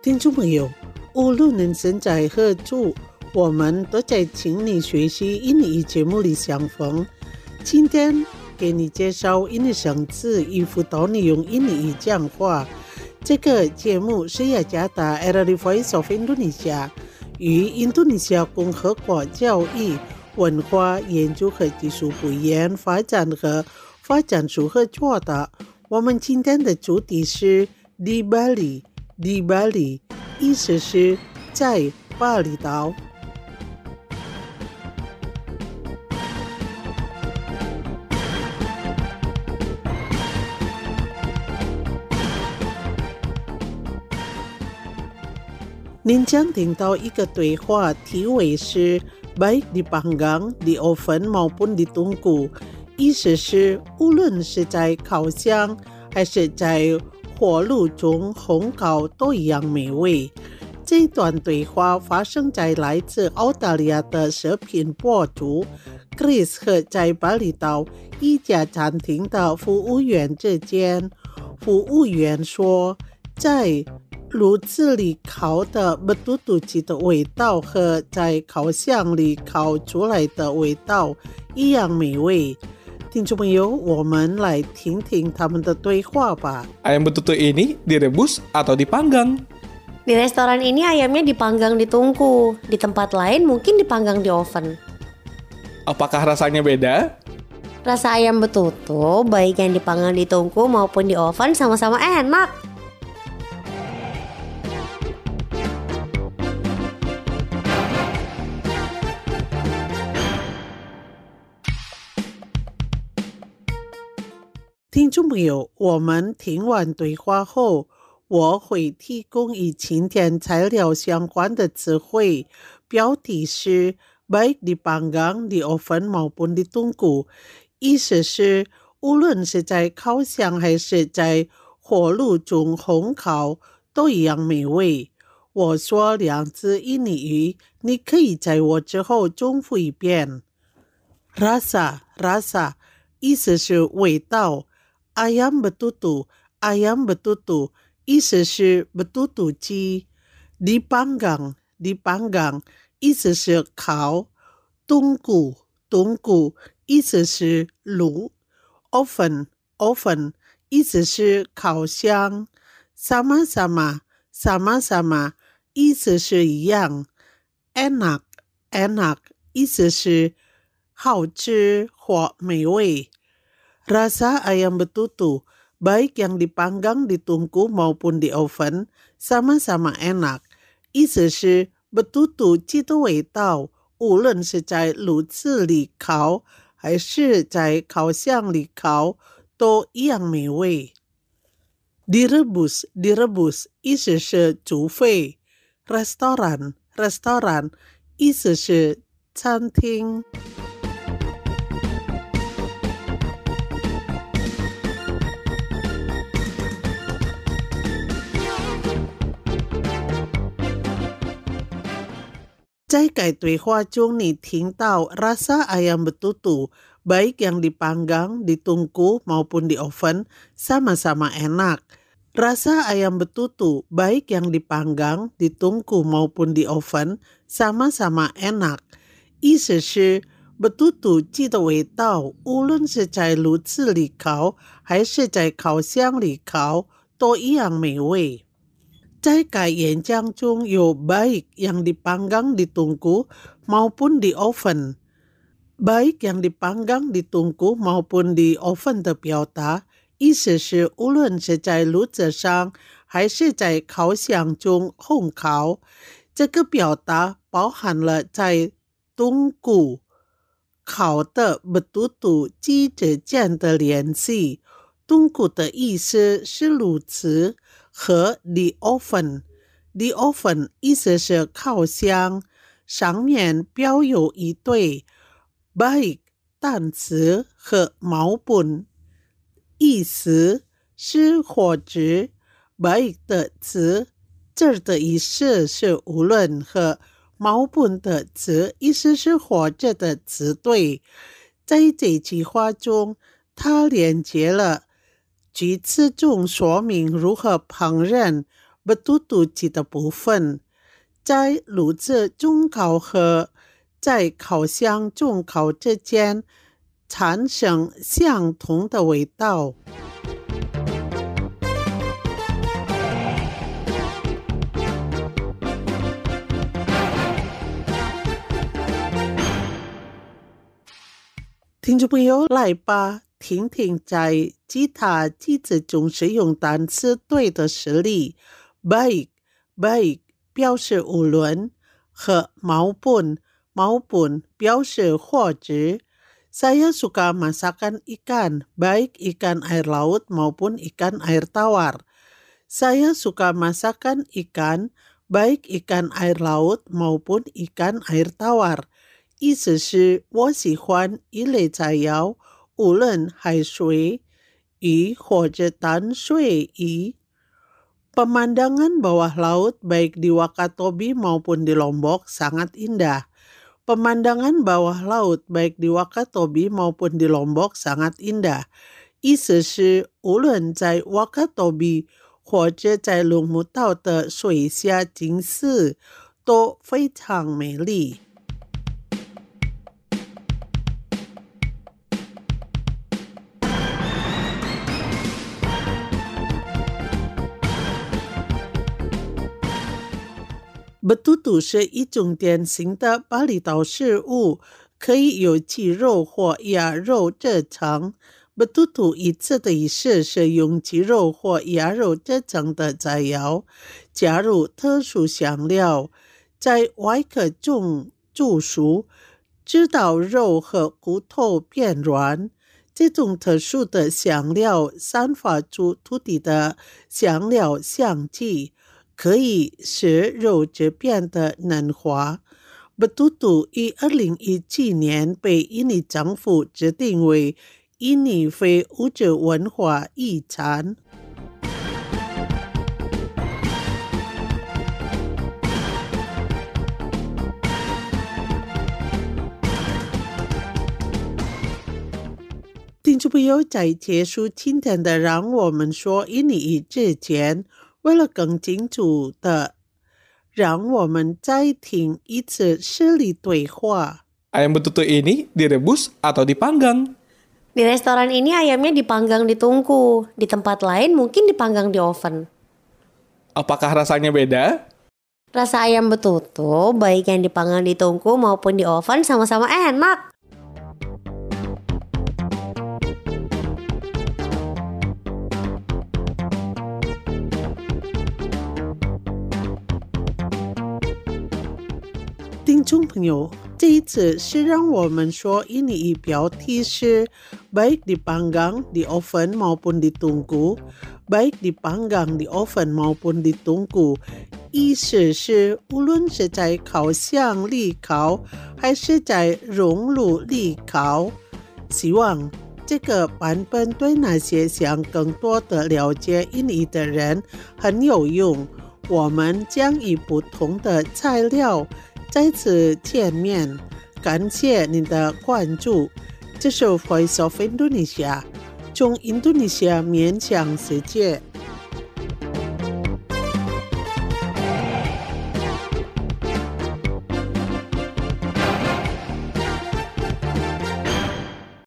听众朋友，无论人生在何处，我们都在请你学习英语节目里相逢。今天给你介绍英语生词与辅导你用英语讲话。这个节目是雅加达 RRI Voice of Indonesia 与印度尼西亚共和国教育、文化研究和技术部研发展和发展署合作的。我们今天的主题是 di Bali。di Bali 意思是在巴厘岛。您将听到一个对话，题为是 baik dipanggang, di oven maupun ditungku， 意思是无论是在烤箱还是在火炉中烘烤都一样美味。这段对话发生在来自澳大利亚的食品博主 Chris 和在巴厘岛一家餐厅的服务员之间。服务员说，在炉子里烤的betutu鸡的味道和在烤箱里烤出来的味道一样美味。听众朋友，我们来听听他们的对话吧。 Ayam betutu ini direbus atau dipanggang? Di restoran ini ayamnya dipanggang di tungku, di tempat lain mungkin dipanggang di oven. Apakah rasanya beda? Rasa ayam betutu baik yang dipanggang di tungku maupun di oven sama-sama enak. 听众朋友，我们听完对话后，我会提供与今天材料相关的词汇，标题是 baik dipanggang, di oven maupun ditungku， 意思是无论是在烤箱还是在火炉中烘烤都一样美味。我说两字印尼语，你可以在我之后重复一遍。 rasa 意思是味道。ayam betutu 意思是betutu鸡。dipanggang 意思是烤。tungku 意思是炉。oven 意思是烤箱。sama-sama 意思是一样。enak 意思是好吃或美味。Rasa ayam betutu, baik yang dipanggang di tungku maupun di oven, sama-sama enak。 意思是betutu鸡的味道，无论是在炉子里烤，还是在烤箱里烤，都一样美味。Direbus 意思是煮沸。Restoran 意思是餐厅。在该对话中，你听到 rasa ayam betutu, baik yang dipanggang, ditungku maupun di oven, sama-sama enak. Rasa ayam betutu, baik yang dipanggang, ditungku maupun di oven, sama-sama enak。 意思是betutu鸡的味道，无论是在炉子里烤，还是在烤箱里烤，都一样美味。在该演讲中有 baik yang dipanggang ditungku maupun di oven。 baik yang dipanggang ditungku maupun di oven 的表达，意思是无论是在炉子上还是在烤箱中烘烤。这个表达包含了在tungku烤的betutu鸡之间的联系。tungku 的意思是炉子。和 the oven 意思是烤箱，上面标有一对 baik 单词和maupun 意思是或者。baik 的词这儿的意思是无论和maupun 的词意思是或者的词对。在这句话中，它连接了句子中说明如何烹饪 betutu 级的部分，在炉子中烤和在烤箱中烤之间产生相同的味道。听众朋友，来吧，听听在吉他句子中使用单词对的实例。baik 表示无论和maupun 表示或者。Saya suka masakan ikan, baik ikan air laut maupun ikan air tawar. Saya suka masakan ikan, baik ikan air laut maupun ikan air tawar.意思是我喜欢一类菜肴，无论海水、鱼或者淡水鱼。Pemandangan bawah laut baik di Wakatobi maupun di Lombok sangat indah. Pemandangan bawah laut baik di Wakatobi maupun di Lombok sangat indah. 意思是无论在 Wakatobi 或者在龙目岛的水下景色都非常美丽。betutu 是一种典型的巴厘岛食物，可以由鸡肉或鸭肉制成。betutu 一次的仪式是用鸡肉或鸭肉制成的菜肴，加入特殊香料，在外壳中煮熟，直到肉和骨头变软。这种特殊的香料散发出土地的香料香气，可以使肉质变得嫩滑。betutu 于2017年被印尼政府指定为印尼非物质文化遗产。听众朋友，在结束今天的让我们说印尼语之前，为了更清楚的让我们再听一次实例对话。 Ayam betutu ini direbus atau dipanggang? Di restoran ini ayamnya dipanggang di tungku, di tempat lain mungkin dipanggang di oven. Apakah rasanya beda? Rasa ayam betutu baik yang dipanggang di tungku maupun di oven sama-sama enak. 听众朋友，这一次是让我们说印尼语标题是 baik dipanggang di oven maupun ditunggu, baik dipanggang di oven maupun ditunggu， 意思是无论是在烤箱里烤还是在熔炉里烤。希望这个版本对那些想更多的了解印尼的人很有用。我们将以不同的材料再次见面，感谢您的关注。这是 Voice of Indonesia， 从印度尼西亚面向世界。